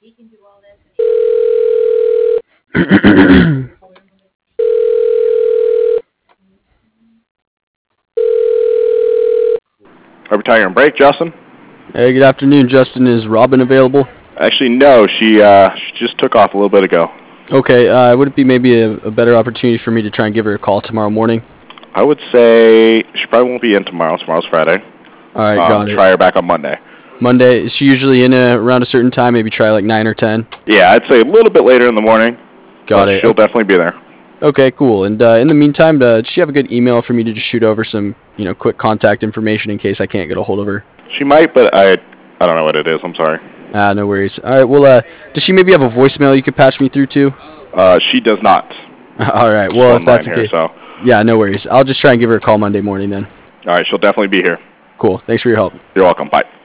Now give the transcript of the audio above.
Are we taking a break, Justin? Hey, good afternoon, Justin. Is Robin available? Actually, no. She just took off a little bit ago. Okay, would it be maybe a better opportunity for me to try and give her a call tomorrow morning? I would say she probably won't be in tomorrow. Tomorrow's Friday. All right, got it. Try her back on Monday. Monday, is she usually in around a certain time? Maybe try like 9 or 10? Yeah, I'd say a little bit later in the morning. Got it. She'll definitely be there. Okay, cool. And in the meantime, does she have a good email for me to just shoot over some, quick contact information in case I can't get a hold of her? She might, but I don't know what it is. I'm sorry. No worries. All right, well, does she maybe have a voicemail you could patch me through to? She does not. All right, well, if that's okay. So. Yeah, no worries. I'll just try and give her a call Monday morning then. All right, she'll definitely be here. Cool. Thanks for your help. You're welcome. Bye.